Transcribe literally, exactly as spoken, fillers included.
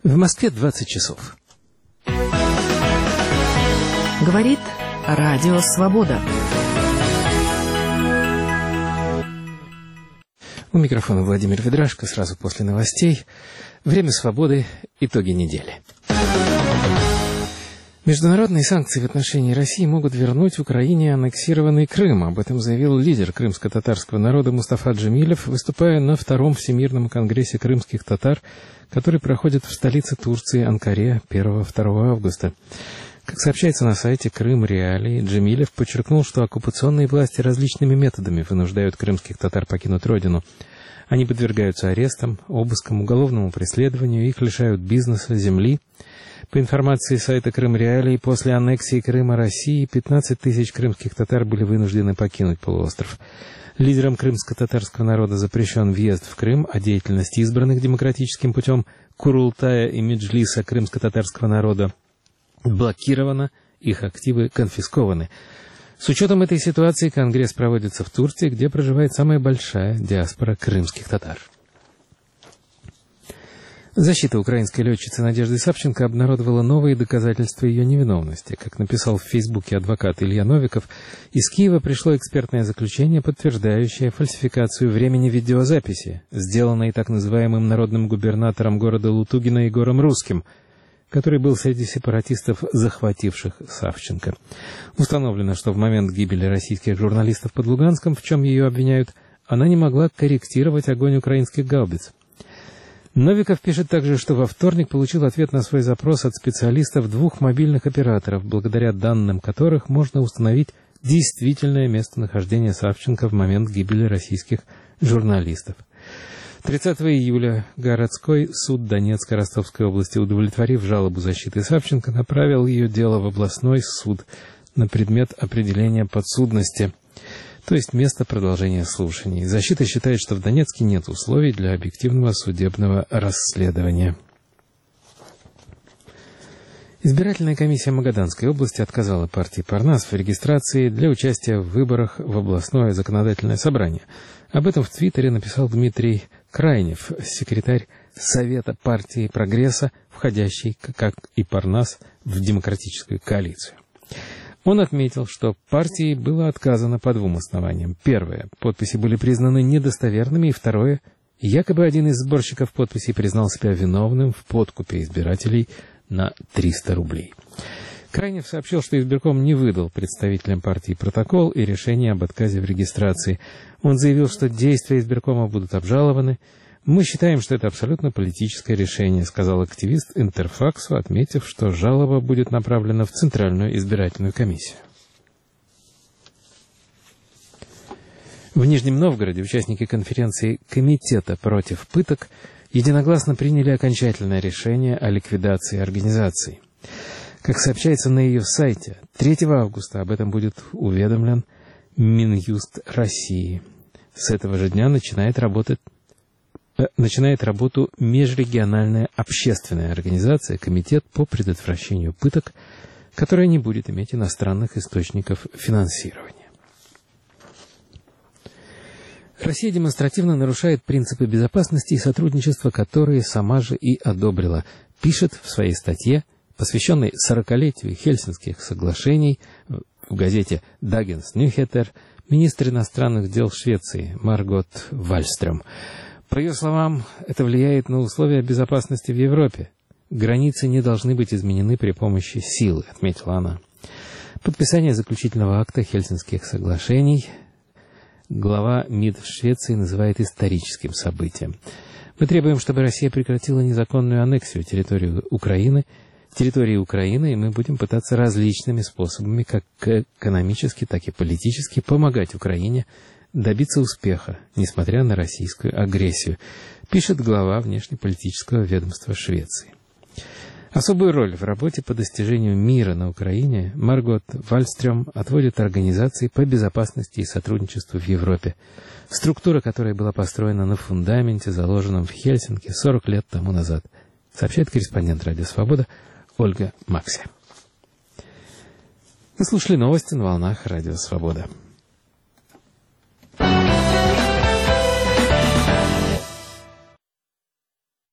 В Москве двадцать часов. Говорит Радио Свобода. У микрофона Владимир Ведрашко. Сразу после новостей. Время свободы. Итоги недели. Международные санкции в отношении России могут вернуть Украине аннексированный Крым. Об этом заявил лидер крымско-татарского народа Мустафа Джемилев, выступая на втором Всемирном конгрессе крымских татар, который проходит в столице Турции Анкаре первого-второго августа. Как сообщается на сайте Крым Реалии, Джемилев подчеркнул, что оккупационные власти различными методами вынуждают крымских татар покинуть родину. Они подвергаются арестам, обыскам, уголовному преследованию, их лишают бизнеса, земли. По информации сайта Крым Реалии, после аннексии Крыма России пятнадцать тысяч крымских татар были вынуждены покинуть полуостров. Лидерам крымско-татарского народа запрещен въезд в Крым, а деятельность избранных демократическим путем Курултая и Меджлиса крымско-татарского народа блокирована, их активы конфискованы. С учетом этой ситуации Конгресс проводится в Турции, где проживает самая большая диаспора крымских татар. Защита украинской летчицы Надежды Савченко обнародовала новые доказательства ее невиновности. Как написал в Фейсбуке адвокат Илья Новиков, из Киева пришло экспертное заключение, подтверждающее фальсификацию времени видеозаписи, сделанной так называемым народным губернатором города Лутугина Егором Русским, который был среди сепаратистов, захвативших Савченко. Установлено, что в момент гибели российских журналистов под Луганском, в чем ее обвиняют, она не могла корректировать огонь украинских гаубиц. Новиков пишет также, что во вторник получил ответ на свой запрос от специалистов двух мобильных операторов, благодаря данным которых можно установить действительное местонахождение Савченко в момент гибели российских журналистов. тридцатого июля городской суд Донецкой Ростовской области, удовлетворив жалобу защиты Савченко, направил ее дело в областной суд на предмет определения подсудности, то есть место продолжения слушаний. Защита считает, что в Донецке нет условий для объективного судебного расследования. Избирательная комиссия Магаданской области отказала партии Парнас в регистрации для участия в выборах в областное законодательное собрание. Об этом в Твиттере написал Дмитрий Крайнев, секретарь Совета партии Прогресса, входящий, как и Парнас, в демократическую коалицию. Он отметил, что партии было отказано по двум основаниям. Первое, подписи были признаны недостоверными, и второе, якобы один из сборщиков подписей признал себя виновным в подкупе избирателей на триста рублей. Крайнев сообщил, что избирком не выдал представителям партии протокол и решение об отказе в регистрации. Он заявил, что действия избиркома будут обжалованы. «Мы считаем, что это абсолютно политическое решение», — сказал активист Интерфаксу, отметив, что жалоба будет направлена в Центральную избирательную комиссию. В Нижнем Новгороде участники конференции «Комитета против пыток» единогласно приняли окончательное решение о ликвидации организации. Как сообщается на ее сайте, третьего августа об этом будет уведомлен Минюст России. С этого же дня начинает работать начинает работу межрегиональная общественная организация «Комитет по предотвращению пыток», которая не будет иметь иностранных источников финансирования. Россия демонстративно нарушает принципы безопасности и сотрудничества, которые сама же и одобрила, пишет в своей статье, посвященной сорокалетию Хельсинских соглашений, в газете «Дагенс Нюхетер», министр иностранных дел Швеции Маргот Вальстрём. По ее словам, это влияет на условия безопасности в Европе. Границы не должны быть изменены при помощи силы, отметила она. Подписание заключительного акта Хельсинских соглашений глава МИД Швеции называет историческим событием. Мы требуем, чтобы Россия прекратила незаконную аннексию территории Украины, территории Украины, и мы будем пытаться различными способами, как экономически, так и политически, помогать Украине добиться успеха, несмотря на российскую агрессию, пишет глава внешнеполитического ведомства Швеции. Особую роль в работе по достижению мира на Украине Маргот Вальстрём отводит организации по безопасности и сотрудничеству в Европе, структура которой была построена на фундаменте, заложенном в Хельсинки сорок лет тому назад, сообщает корреспондент Радио Свобода Ольга Макси. Вы слушали новости на волнах Радио Свобода.